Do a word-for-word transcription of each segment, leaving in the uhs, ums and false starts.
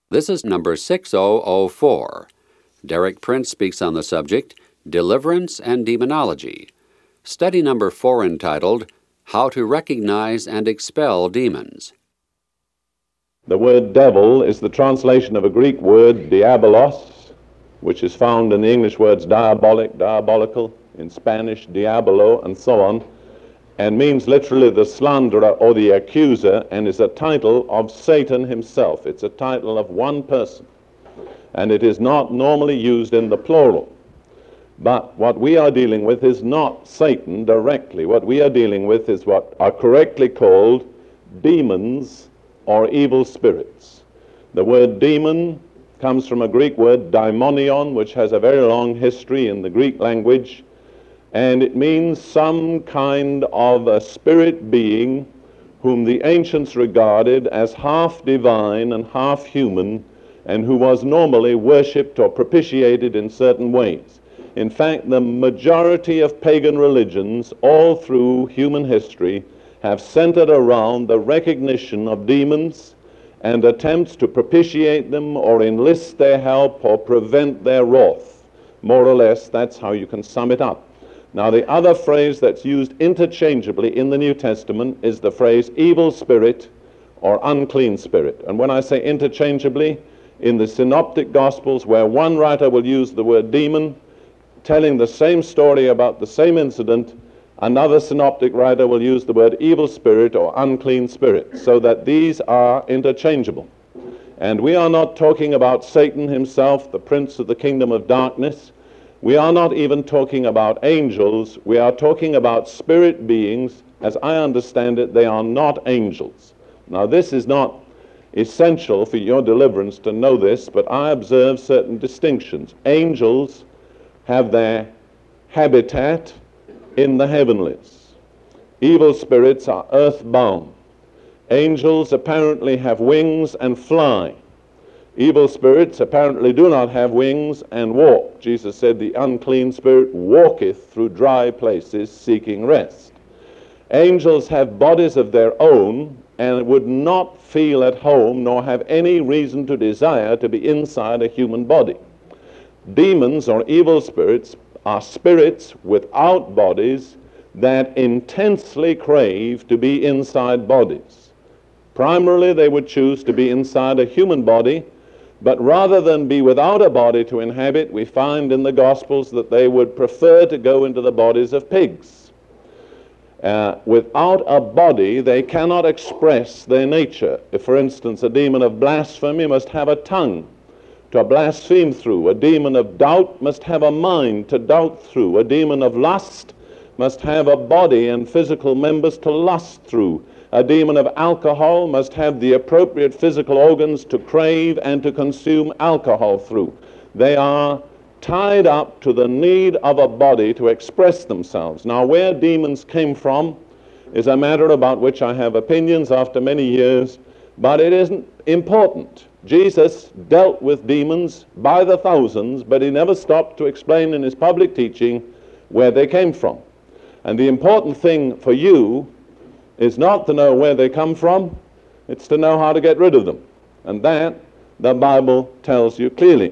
This is number six thousand four. Derek Prince speaks on the subject, Deliverance and Demonology. Study number four entitled, How to Recognize and Expel Demons. The word devil is the translation of a Greek word, diabolos, which is found in the English words diabolic, diabolical, in Spanish, diabolo, and so on, and means literally the slanderer or the accuser, and is a title of Satan himself. It's a title of one person, and it is not normally used in the plural. But what we are dealing with is not Satan directly. What we are dealing with is what are correctly called demons or evil spirits. The word demon comes from a Greek word, daimonion, which has a very long history in the Greek language, and it means some kind of a spirit being whom the ancients regarded as half divine and half human, and who was normally worshipped or propitiated in certain ways. In fact, the majority of pagan religions all through human history have centered around the recognition of demons and attempts to propitiate them or enlist their help or prevent their wrath. More or less, that's how you can sum it up. Now, the other phrase that's used interchangeably in the New Testament is the phrase evil spirit or unclean spirit. And when I say interchangeably, in the Synoptic Gospels, where one writer will use the word demon, telling the same story about the same incident, another synoptic writer will use the word evil spirit or unclean spirit, so that these are interchangeable. And we are not talking about Satan himself, the prince of the kingdom of darkness. We are not even talking about angels. We are talking about spirit beings. As I understand it, they are not angels. Now, this is not essential for your deliverance to know this, but I observe certain distinctions. Angels have their habitat in the heavenlies. Evil spirits are earthbound. Angels apparently have wings and fly. Evil spirits apparently do not have wings and walk. Jesus said, the unclean spirit walketh through dry places seeking rest. Angels have bodies of their own and would not feel at home nor have any reason to desire to be inside a human body. Demons or evil spirits are spirits without bodies that intensely crave to be inside bodies. Primarily, they would choose to be inside a human body, but rather than be without a body to inhabit, we find in the Gospels that they would prefer to go into the bodies of pigs. Uh, without a body, they cannot express their nature. If, for instance, a demon of blasphemy must have a tongue to blaspheme through. A demon of doubt must have a mind to doubt through. A demon of lust must have a body and physical members to lust through. A demon of alcohol must have the appropriate physical organs to crave and to consume alcohol through. They are tied up to the need of a body to express themselves. Now, where demons came from is a matter about which I have opinions after many years, but it isn't important. Jesus dealt with demons by the thousands, but he never stopped to explain in his public teaching where they came from. And the important thing for you is not to know where they come from, it's to know how to get rid of them. And that the Bible tells you clearly.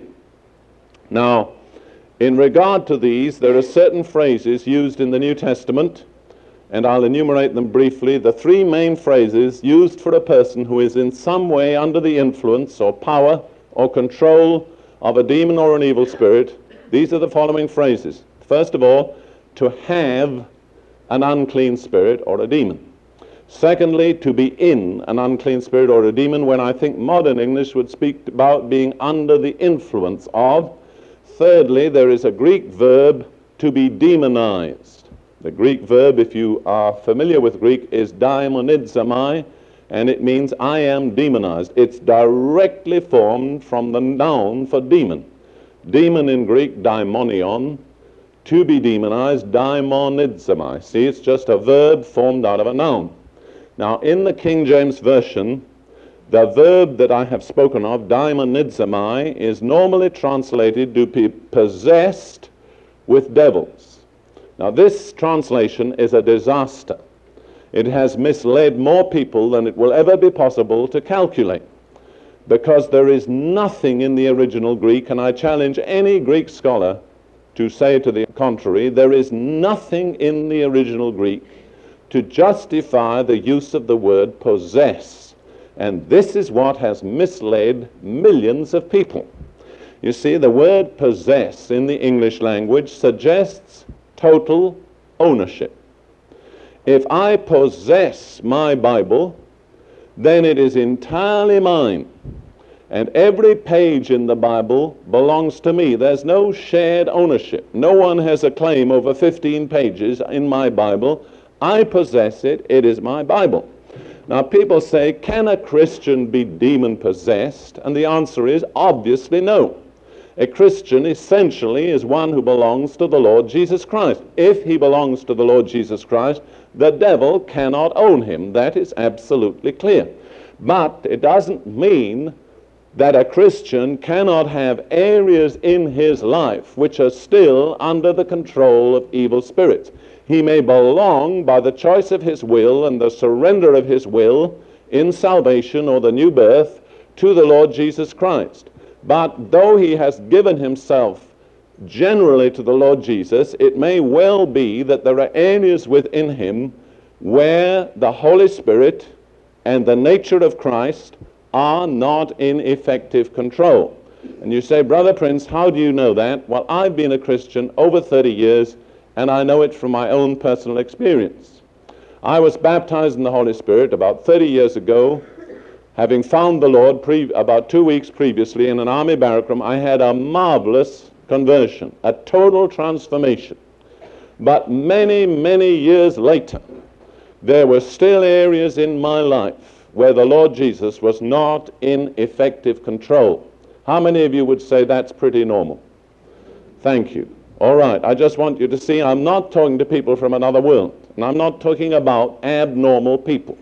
Now, in regard to these, there are certain phrases used in the New Testament, and I'll enumerate them briefly. The three main phrases used for a person who is in some way under the influence or power or control of a demon or an evil spirit, these are the following phrases. First of all, to have an unclean spirit or a demon. Secondly, to be in an unclean spirit or a demon, when I think modern English would speak about being under the influence of. Thirdly, there is a Greek verb, to be demonized. The Greek verb, if you are familiar with Greek, is daimonidzomai, and it means I am demonized. It's directly formed from the noun for demon. Demon in Greek, daimonion. To be demonized, daimonidzomai. See, it's just a verb formed out of a noun. Now, in the King James Version, the verb that I have spoken of, daimonidzomai, is normally translated to be possessed with devils. Now, this translation is a disaster. It has misled more people than it will ever be possible to calculate. because there is nothing in the original Greek, and I challenge any Greek scholar to say to the contrary, there is nothing in the original Greek to justify the use of the word possess. And this is what has misled millions of people. You see, the word possess in the English language suggests total ownership. If I possess my Bible, then it is entirely mine. And every page in the Bible belongs to me. There's no shared ownership. No one has a claim over fifteen pages in my Bible. I possess it. It is my Bible. Now, people say, can a Christian be demon-possessed? And the answer is obviously no. A Christian essentially is one who belongs to the Lord Jesus Christ. If he belongs to the Lord Jesus Christ, the devil cannot own him. That is absolutely clear. But it doesn't mean that a Christian cannot have areas in his life which are still under the control of evil spirits. He may belong by the choice of his will and the surrender of his will in salvation or the new birth to the Lord Jesus Christ. But though he has given himself generally to the Lord Jesus, it may well be that there are areas within him where the Holy Spirit and the nature of Christ are not in effective control. And you say, Brother Prince, how do you know that? Well, I've been a Christian over thirty years, and I know it from my own personal experience. I was baptized in the Holy Spirit about thirty years ago. Having found the Lord pre- about two weeks previously in an army barrack room, I had a marvelous conversion, a total transformation. But many, many years later, there were still areas in my life where the Lord Jesus was not in effective control. How many of you would say that's pretty normal? Thank you. All right, I just want you to see I'm not talking to people from another world, and I'm not talking about abnormal people.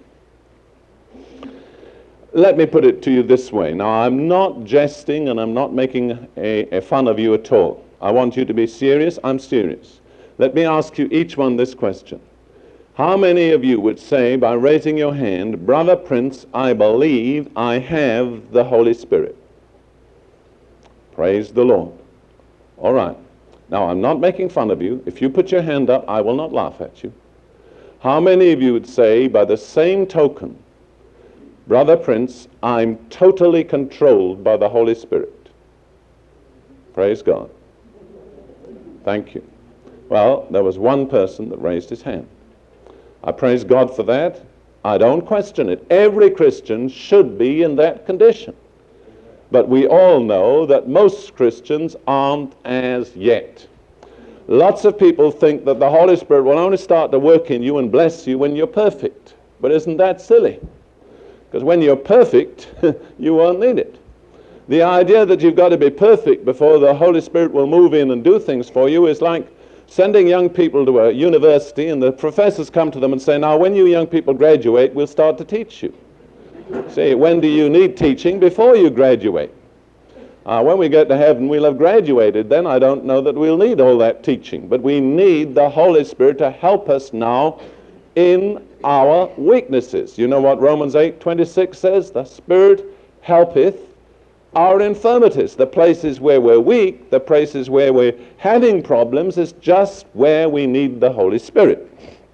Let me put it to you this way. Now, I'm not jesting and I'm not making a, a fun of you at all. I want you to be serious. I'm serious. Let me ask you each one this question. How many of you would say, by raising your hand, Brother Prince, I believe I have the Holy Spirit? Praise the Lord. All right. Now, I'm not making fun of you. If you put your hand up, I will not laugh at you. How many of you would say, by the same token, Brother Prince, I'm totally controlled by the Holy Spirit? Praise God. Thank you. Well, there was one person that raised his hand. I praise God for that. I don't question it. Every Christian should be in that condition. But we all know that most Christians aren't as yet. Lots of people think that the Holy Spirit will only start to work in you and bless you when you're perfect. But isn't that silly? Because when you're perfect, you won't need it. The idea that you've got to be perfect before the Holy Spirit will move in and do things for you is like sending young people to a university and the professors come to them and say, now when you young people graduate, we'll start to teach you. See, when do you need teaching? Before you graduate. Uh, when we get to heaven, we'll have graduated. Then I don't know that we'll need all that teaching. But we need the Holy Spirit to help us now in our weaknesses. You know what Romans eight twenty-six says? The Spirit helpeth our infirmities. The places where we're weak, the places where we're having problems is just where we need the Holy Spirit.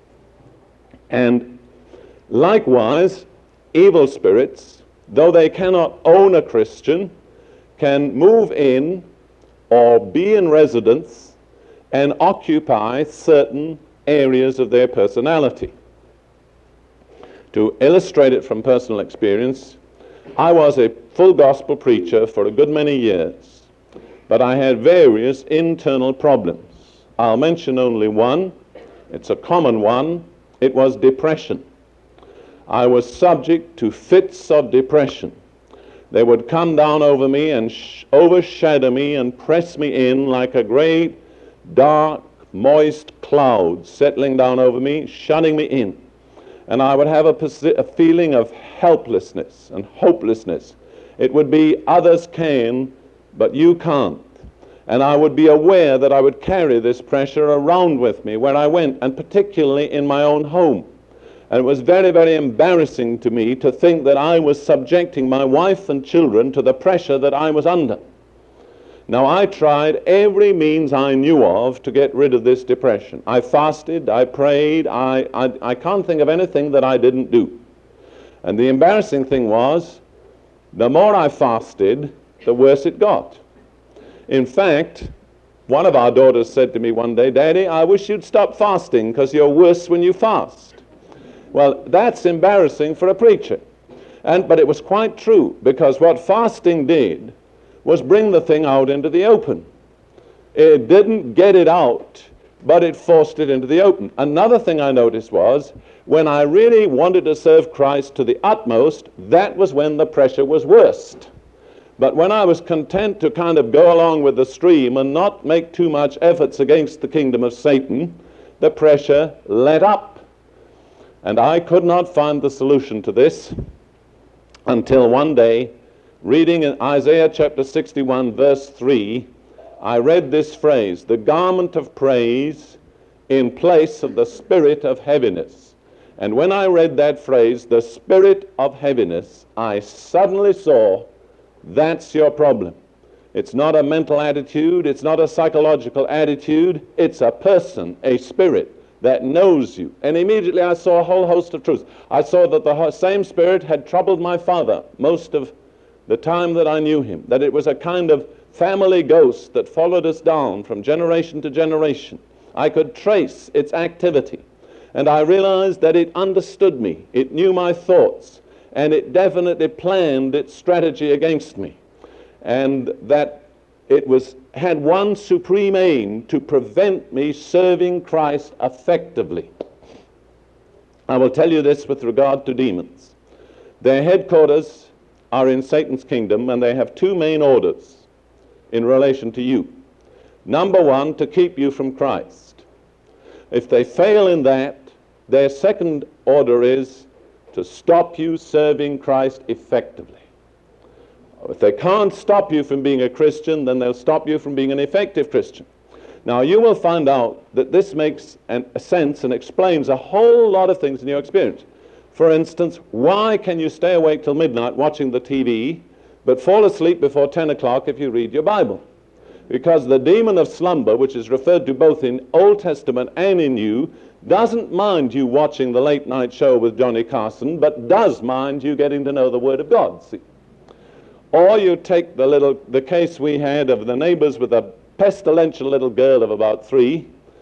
And likewise, evil spirits, though they cannot own a Christian, can move in or be in residence and occupy certain areas of their personality. To illustrate it from personal experience, I was a full gospel preacher for a good many years, but I had various internal problems. I'll mention only one. It's a common one. It was depression. I was subject to fits of depression. They would come down over me and sh- overshadow me and press me in like a great, dark, moist cloud settling down over me, shutting me in. And I would have a, posi- a feeling of helplessness and hopelessness. It would be, others can, but you can't. And I would be aware that I would carry this pressure around with me where I went, and particularly in my own home. And it was very, very embarrassing to me to think that I was subjecting my wife and children to the pressure that I was under. Now, I tried every means I knew of to get rid of this depression. I fasted, I prayed, I, I, I can't think of anything that I didn't do. And the embarrassing thing was, the more I fasted, the worse it got. In fact, one of our daughters said to me one day, "Daddy, I wish you'd stop fasting because you're worse when you fast." Well, that's embarrassing for a preacher. And, but it was quite true, because what fasting did was bring the thing out into the open. It didn't get it out, but it forced it into the open. Another thing I noticed was, when I really wanted to serve Christ to the utmost, that was when the pressure was worst. But when I was content to kind of go along with the stream and not make too much efforts against the kingdom of Satan, the pressure let up. And I could not find the solution to this until one day, reading in Isaiah chapter sixty-one, verse three, I read this phrase, "the garment of praise in place of the spirit of heaviness." And when I read that phrase, "the spirit of heaviness," I suddenly saw, that's your problem. It's not a mental attitude, it's not a psychological attitude, it's a person, a spirit that knows you. And immediately I saw a whole host of truths. I saw that the same spirit had troubled my father most of the time that I knew him, that it was a kind of family ghost that followed us down from generation to generation. I could trace its activity, and I realized that it understood me, it knew my thoughts, and it definitely planned its strategy against me, and that it was had one supreme aim: to prevent me serving Christ effectively. I will tell you this with regard to demons. Their headquarters are in Satan's kingdom, and they have two main orders in relation to you. Number one, to keep you from Christ. If they fail in that, their second order is to stop you serving Christ effectively. If they can't stop you from being a Christian, then they'll stop you from being an effective Christian. Now, you will find out that this makes an, a sense and explains a whole lot of things in your experience. For instance, why can you stay awake till midnight watching the T V, but fall asleep before ten o'clock if you read your Bible? Because the demon of slumber, which is referred to both in Old Testament and in New, doesn't mind you watching the late night show with Johnny Carson, but does mind you getting to know the Word of God, see? Or you take the little the case we had of the neighbors with a pestilential little girl of about three,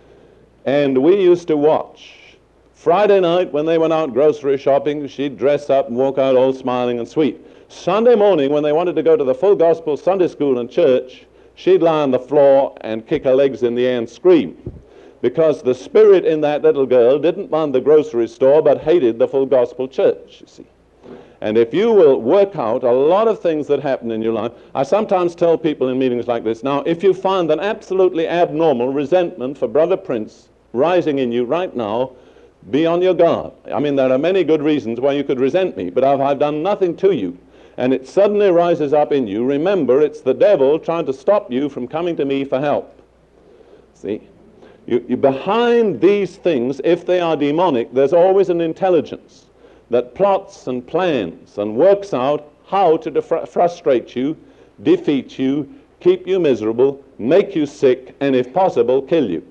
and we used to watch. Friday night when they went out grocery shopping, she'd dress up and walk out all smiling and sweet. Sunday morning when they wanted to go to the full gospel Sunday school and church, she'd lie on the floor and kick her legs in the air and scream, because the spirit in that little girl didn't mind the grocery store but hated the full gospel church, you see. And if you will work out a lot of things that happen in your life, I sometimes tell people in meetings like this, now, if you find an absolutely abnormal resentment for Brother Prince rising in you right now, be on your guard. I mean, there are many good reasons why you could resent me, but if I've done nothing to you, and it suddenly rises up in you, remember, it's the devil trying to stop you from coming to me for help. See? You, you, behind these things, if they are demonic, there's always an intelligence that plots and plans and works out how to defra- frustrate you, defeat you, keep you miserable, make you sick, and if possible, kill you.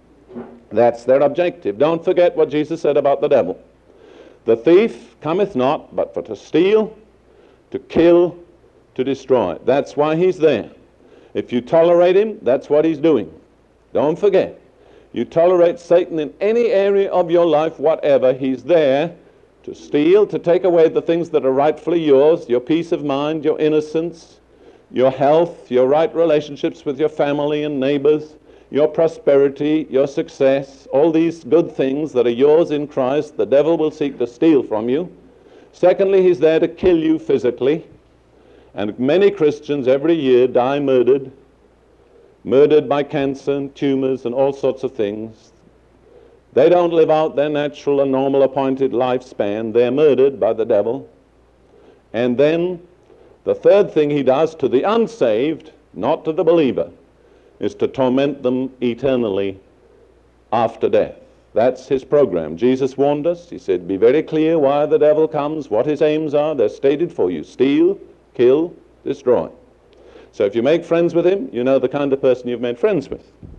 That's their objective. Don't forget what Jesus said about the devil. The thief cometh not but for to steal, to kill, to destroy. That's why he's there. If you tolerate him, that's what he's doing. Don't forget. You tolerate Satan in any area of your life, whatever, he's there to steal, to take away the things that are rightfully yours, your peace of mind, your innocence, your health, your right relationships with your family and neighbors, your prosperity, your success, all these good things that are yours in Christ, the devil will seek to steal from you. Secondly, he's there to kill you physically. And many Christians every year die murdered, murdered by cancer and tumors and all sorts of things. They don't live out their natural and normal appointed lifespan. They're murdered by the devil. And then the third thing he does to the unsaved, not to the believer, is to torment them eternally after death. That's his program. Jesus warned us. He said, be very clear why the devil comes, what his aims are. They're stated for you. Steal, kill, destroy. So if you make friends with him, you know the kind of person you've made friends with.